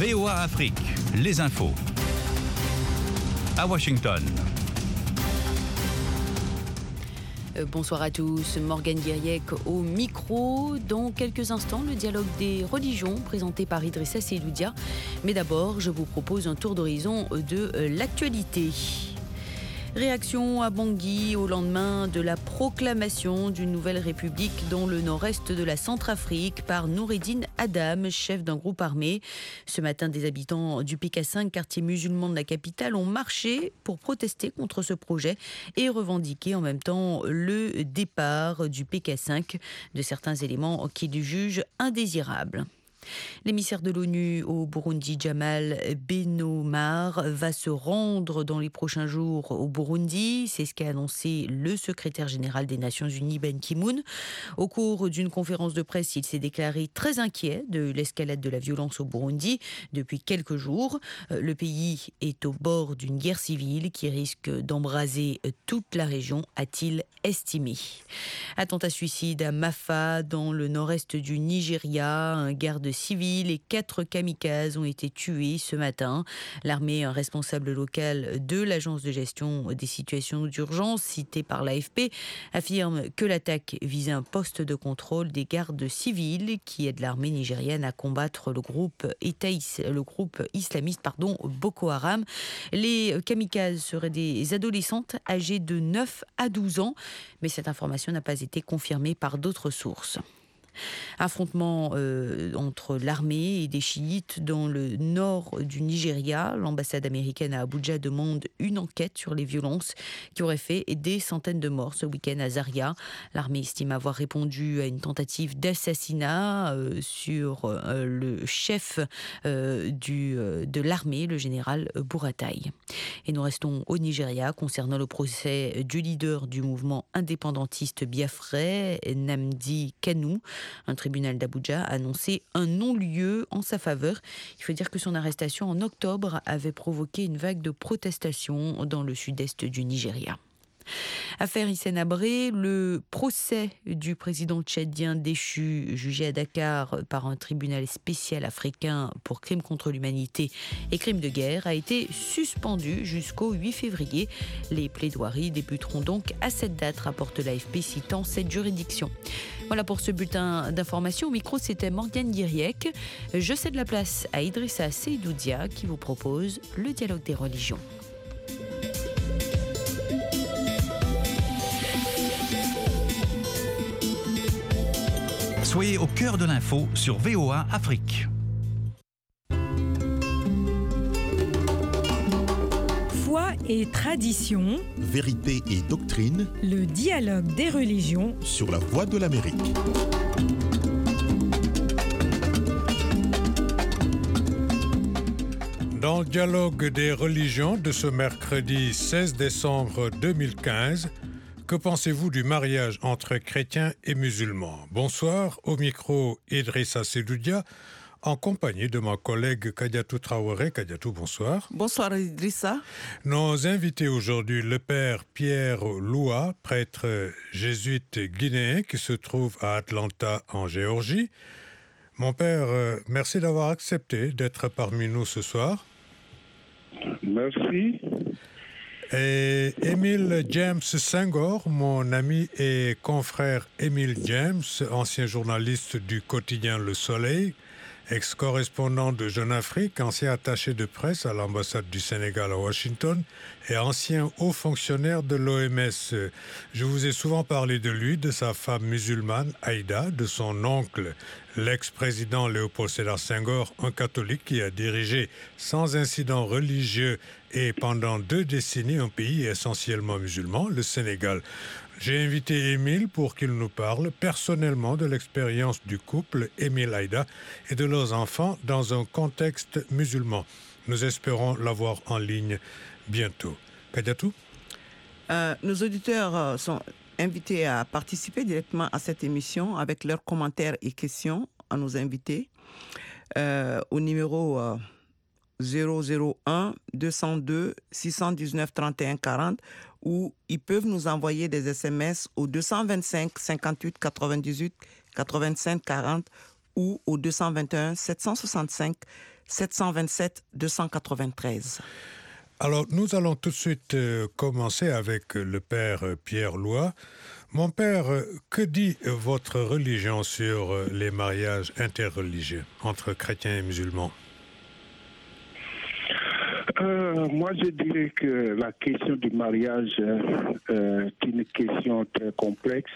VOA Afrique, les infos. À Washington. Bonsoir à tous, Morgane Guiriec au micro. Dans quelques instants, le dialogue des religions présenté par Idrissa Seydoudia. Mais d'abord, je vous propose un tour d'horizon de l'actualité. Réaction à Bangui au lendemain de la proclamation d'une nouvelle république dans le nord-est de la Centrafrique par Noureddine Adam, chef d'un groupe armé. Ce matin, des habitants du PK5, quartier musulman de la capitale, ont marché pour protester contre ce projet et revendiquer en même temps le départ du PK5 de certains éléments qu'ils jugent indésirables. L'émissaire de l'ONU au Burundi, Jamal Benomar, va se rendre dans les prochains jours au Burundi. C'est ce qu'a annoncé le secrétaire général des Nations Unies, Ban Ki-moon. Au cours d'une conférence de presse, il s'est déclaré très inquiet de l'escalade de la violence au Burundi depuis quelques jours. Le pays est au bord d'une guerre civile qui risque d'embraser toute la région, a-t-il estimé. Attentat suicide à Mafa, dans le nord-est du Nigeria. Un garde civil et 4 kamikazes ont été tués ce matin. L'armée, un responsable local de l'agence de gestion des situations d'urgence, cité par l'AFP, affirme que l'attaque visait un poste de contrôle des gardes civils qui aide l'armée nigériane à combattre le groupe islamiste Boko Haram. Les kamikazes seraient des adolescentes âgées de 9 à 12 ans, mais cette information n'a pas été confirmée par d'autres sources. Affrontement entre l'armée et des chiites dans le nord du Nigeria. L'ambassade américaine à Abuja demande une enquête sur les violences qui auraient fait des centaines de morts ce week-end à Zaria. L'armée estime avoir répondu à une tentative d'assassinat sur le chef de l'armée, le général Buratai. Et nous restons au Nigeria concernant le procès du leader du mouvement indépendantiste biafrais, Nnamdi Kanu. Un tribunal d'Abuja a annoncé un non-lieu en sa faveur. Il faut dire que son arrestation en octobre avait provoqué une vague de protestations dans le sud-est du Nigeria. Affaire Hissène Habré, le procès du président tchadien déchu, jugé à Dakar par un tribunal spécial africain pour crimes contre l'humanité et crimes de guerre, a été suspendu jusqu'au 8 février. Les plaidoiries débuteront donc à cette date, rapporte l'AFP citant cette juridiction. Voilà pour ce bulletin d'information. Au micro, c'était Morgane Guiriec. Je cède la place à Idrissa Seydoudia qui vous propose le dialogue des religions. Soyez au cœur de l'info sur VOA Afrique. Foi et tradition, vérité et doctrine, le dialogue des religions sur la Voix de l'Amérique. Dans le dialogue des religions de ce mercredi 16 décembre 2015, que pensez-vous du mariage entre chrétiens et musulmans? Bonsoir, au micro Idrissa Seydoudia, en compagnie de ma collègue Kadiatou Traoré. Kadiatou, bonsoir. Bonsoir Idrissa. Nos invités aujourd'hui, le père Pierre Loua, prêtre jésuite guinéen qui se trouve à Atlanta en Géorgie. Mon père, merci d'avoir accepté d'être parmi nous ce soir. Merci. Et Émile James Senghor, mon ami et confrère Émile James, ancien journaliste du quotidien Le Soleil, ex-correspondant de Jeune Afrique, ancien attaché de presse à l'ambassade du Sénégal à Washington et ancien haut fonctionnaire de l'OMS. Je vous ai souvent parlé de lui, de sa femme musulmane, Aïda, de son oncle, l'ex-président Léopold Sédar Senghor, un catholique qui a dirigé sans incident religieux et pendant 2 décennies un pays essentiellement musulman, le Sénégal. J'ai invité Émile pour qu'il nous parle personnellement de l'expérience du couple Émile-Aïda et de leurs enfants dans un contexte musulman. Nous espérons l'avoir en ligne bientôt. Kadiatou ? Nos auditeurs sont invités à participer directement à cette émission avec leurs commentaires et questions à nos invités au numéro 001 202 619 31 40 ou ils peuvent nous envoyer des SMS au 225 58 98 85 40 ou au 221 765 727 293. Alors, nous allons tout de suite commencer avec le père Pierre Loy. Mon père, que dit votre religion sur les mariages interreligieux entre chrétiens et musulmans? Moi, je dirais que la question du mariage est une question très complexe.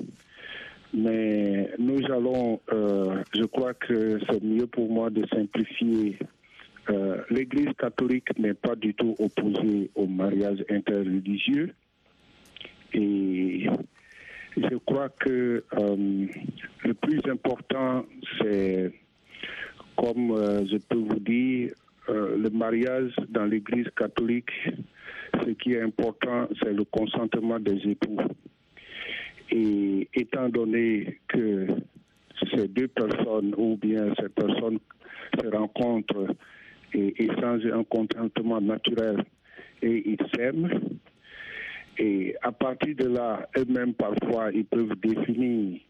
Mais nous allons, je crois que c'est mieux pour moi de simplifier. L'Église catholique n'est pas du tout opposée au mariage interreligieux. Et je crois que le plus important, c'est, comme je peux vous dire, le mariage dans l'Église catholique, ce qui est important, c'est le consentement des époux. Et étant donné que ces deux personnes, ou bien ces personnes se rencontrent et échangent un consentement naturel et ils s'aiment, et à partir de là, eux-mêmes parfois, ils peuvent définir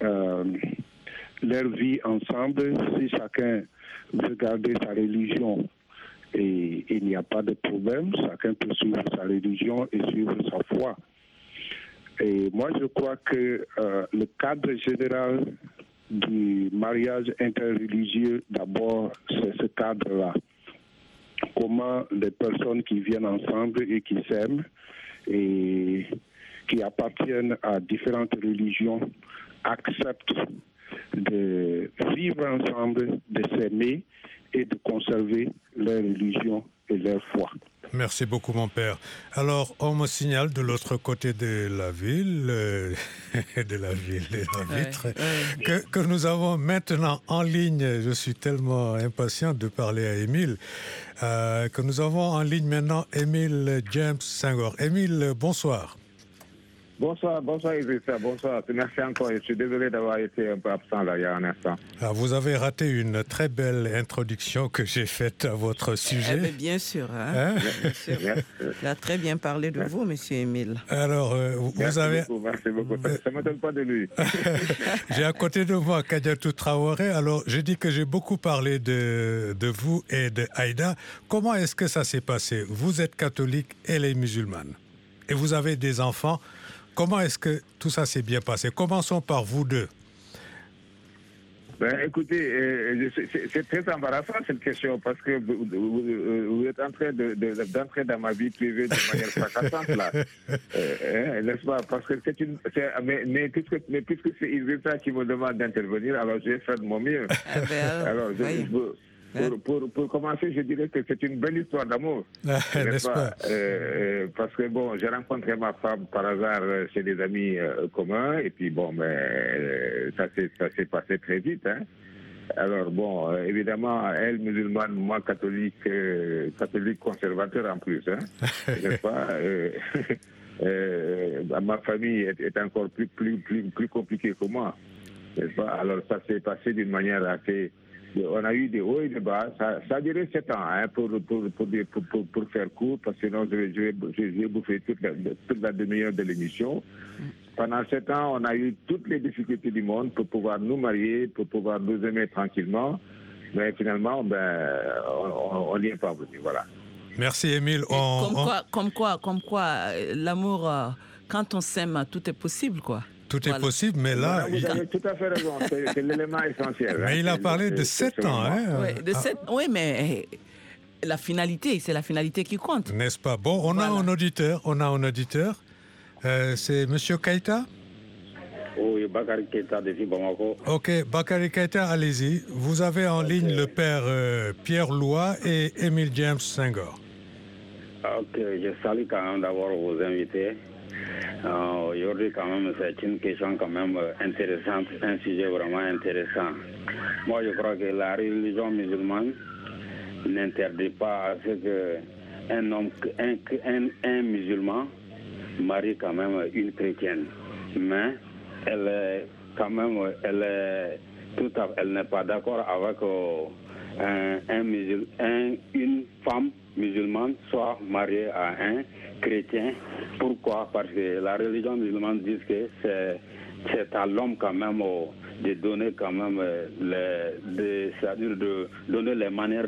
leur vie ensemble. Si chacun veut garder sa religion, et il n'y a pas de problème, chacun peut suivre sa religion et suivre sa foi. Et moi, je crois que le cadre général du mariage interreligieux, d'abord, c'est ce cadre-là. Comment les personnes qui viennent ensemble et qui s'aiment et qui appartiennent à différentes religions acceptent de vivre ensemble, de s'aimer et de conserver leur religion et leur foi. Merci beaucoup, mon père. Alors, on me signale de l'autre côté de la ville, de la vitre, que nous avons maintenant en ligne, je suis tellement impatient de parler à Émile, que nous avons en ligne maintenant Émile James Senghor. Émile, bonsoir. Bonsoir Idrissa, bonsoir. Merci encore. Je suis désolé d'avoir été un peu absent là il y a un instant. Vous avez raté une très belle introduction que j'ai faite à votre sujet. Bien sûr. Bien sûr. Il a très bien parlé de vous, monsieur Émile. Alors, Merci beaucoup. Ça ne m'étonne pas de lui. J'ai à côté de moi Kadiatou Traoré. Alors, j'ai dit que j'ai beaucoup parlé de vous et de Aïda. Comment est-ce que ça s'est passé? Vous êtes catholique, elle est musulmane. Et vous avez des enfants. Comment est-ce que tout ça s'est bien passé? Commençons par vous deux. Écoutez, c'est très embarrassant cette question parce que vous êtes en train d'entrer dans ma vie privée de manière fracassante là. N'est-ce pas? Parce que mais puisque c'est Idrissa qui me demande d'intervenir, alors je vais faire de mon mieux. Pour commencer, je dirais que c'est une belle histoire d'amour. N'est-ce pas? Parce que bon, j'ai rencontré ma femme par hasard chez des amis communs, et puis bon, mais ça s'est passé très vite. Hein. Alors bon, évidemment, elle musulmane, moi catholique conservateur en plus. Hein. N'est-ce pas? Ma famille est encore plus compliquée que moi. N'est-ce pas? Alors ça s'est passé d'une manière assez... On a eu des hauts et des bas. Ça a duré 7 ans hein, pour faire court, parce que sinon je vais bouffer toute la demi-heure de l'émission. Pendant 7 ans, on a eu toutes les difficultés du monde pour pouvoir nous marier, pour pouvoir nous aimer tranquillement. Mais finalement, on n'y est pas venu. Voilà. Merci, Émile. Comme quoi, l'amour, quand on s'aime, tout est possible, quoi. Tout est possible, mais là... Vous avez tout à fait raison, c'est l'élément essentiel. Mais hein. il a parlé de 7 ans. Hein. Oui, mais la finalité, c'est la finalité qui compte. N'est-ce pas? Bon, on a un auditeur. C'est M. Keïta? Oui, Bakary Keïta depuis Bamako. Ok, Bakary Keïta, allez-y. Vous avez en ligne le père Pierre Loy et Émile James Senghor. Ok, je salue quand même d'abord vos invités. Aujourd'hui, quand même, c'est une question quand même intéressante, un sujet vraiment intéressant. Moi, je crois que la religion musulmane n'interdit pas à ce qu'un homme, un musulman marie quand même une chrétienne. Mais elle n'est pas d'accord avec une femme musulmane soit mariée à un chrétien. Pourquoi? Parce que la religion musulmane dit que c'est à l'homme quand même de donner quand même de donner les manières